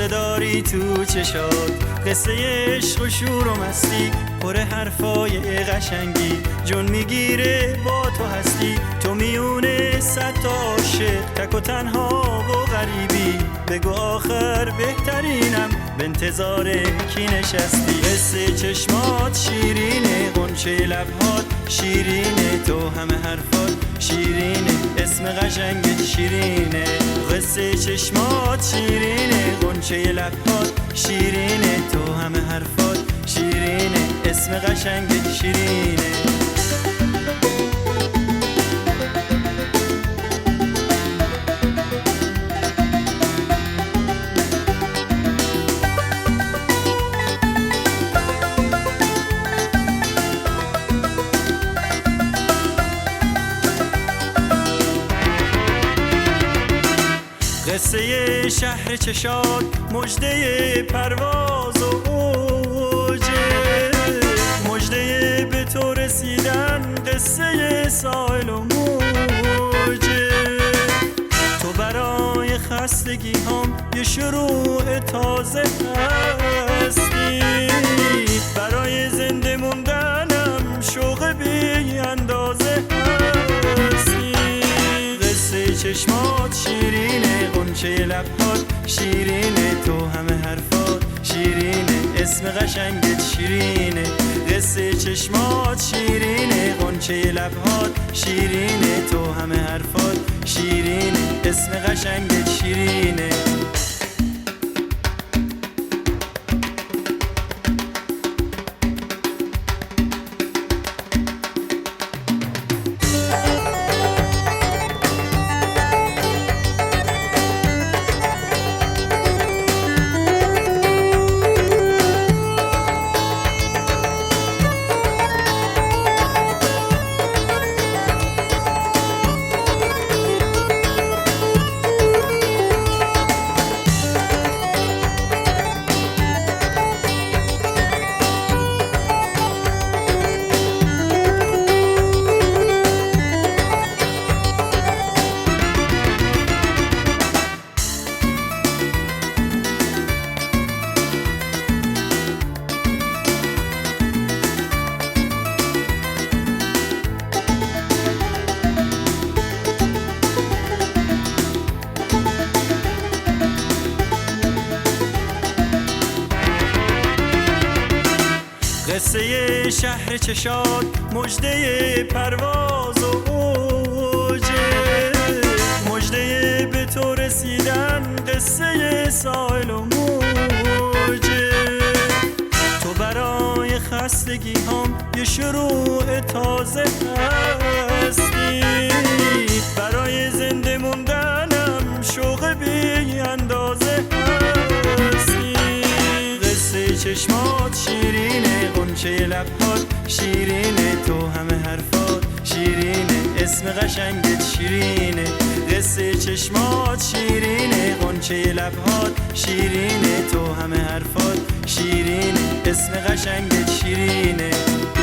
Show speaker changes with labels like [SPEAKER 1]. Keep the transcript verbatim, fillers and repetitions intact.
[SPEAKER 1] جلوه داری تو چشات، قصه عشق و شور و مستی، پر حرفای قشنگی، جون میگیره با تو هستی. تو میونه صد تا عاشق، تک و تنها و غریبی، بگو آخر بهترینم، به انتظار کی نشستی؟ قصه چشمات شیرینه، غنچه لبهات شیرینه، تو همه حرفات شیرینه، اسم قشنگت شیرینه. قصه چشمات شیرینه، غنچه لبهات شیرینه، تو همه حرفات شیرینه، اسم قشنگت شیرینه. قصه شهر چشات، مژده پرواز و اوجه، مژده به تو رسیدن، قصه سایل و موجه. تو برای خستگی هم یه شروع تازه هستی، برای زنده موندنم شوق بی اندازه هستی. قصه چشمات شیرینه، غنچه لبهات شیرینه، تو همه حرفات شیرینه، اسم قشنگت شیرینه. قصه چشمات شیرینه، غنچه لبهات شیرینه، تو همه حرفات شیرینه، اسم قشنگت شیرینه. قصه شهر چشات، مژده پرواز و اوجه، مژده به تو رسیدن، قصه سایل و موجه. تو برای خستگی هم یه شروع تازه هستی، برای زنده موندنم شوق بی اندازه هستی. قصه چشمات شیرینه، غنچه لبهات شیرینه، تو همه حرفات شیرینه، اسم قشنگت شیرینه. قصه چشمات شیرینه، غنچه لبهات شیرینه، تو همه حرفات شیرینه، اسم قشنگت شیرینه.